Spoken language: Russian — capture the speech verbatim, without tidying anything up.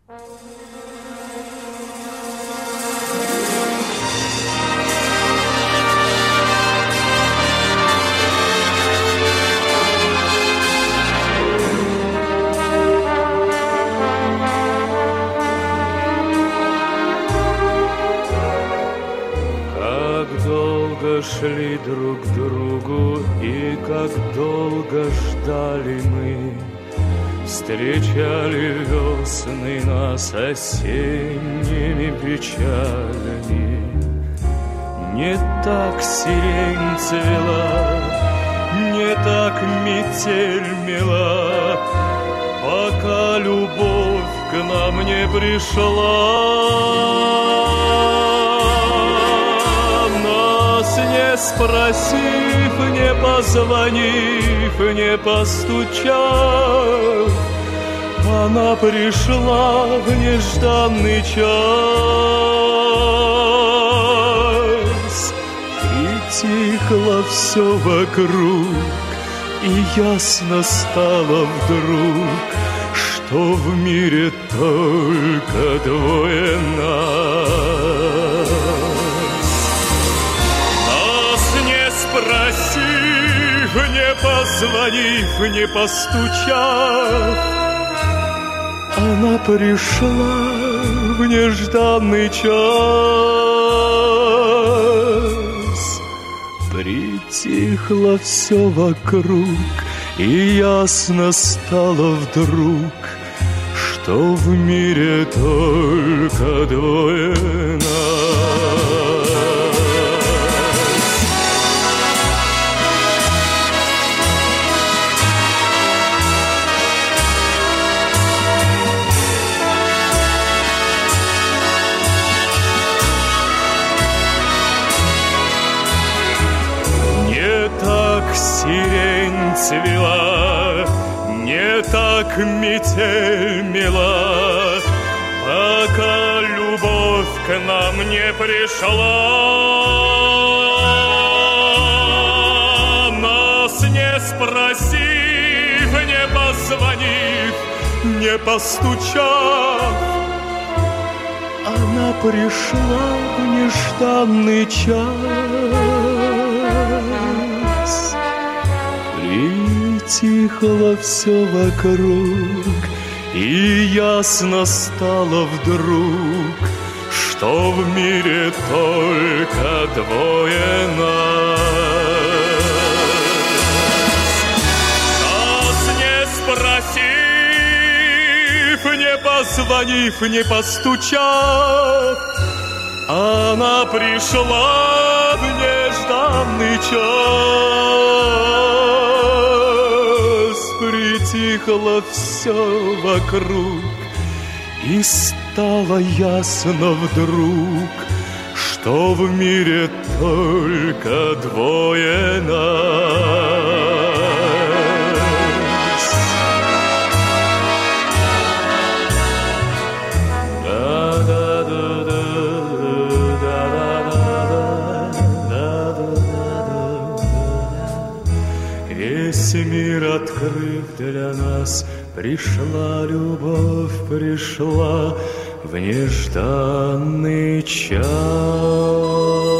Шли друг к другу, и как долго ждали мы, встречали весны нас осенними печалями. Не так сирень цвела, не так метель мела, пока любовь к нам не пришла. Не спросив, не позвонив, не постучав, она пришла в нежданный час. Притихло все вокруг, и ясно стало вдруг, что в мире только двое нас. Спросив, не позвонив, не постучав, она пришла в нежданный час. Притихло все вокруг, и ясно стало вдруг, что в мире только двое нас. Сирень цвела, не так метель мела, пока любовь к нам не пришла. Нас не спросив, не позвонив, не постучав, она пришла в нежданный час. Притихло все вокруг, и ясно стало вдруг, что в мире только двое нас. Нас не спросив, не позвонив, не постучав, она пришла в нежданный час. Притихло все вокруг, и стало ясно вдруг, что в мире только двое нас. Весь мир открыв для нас, пришла любовь, пришла в нежданный час.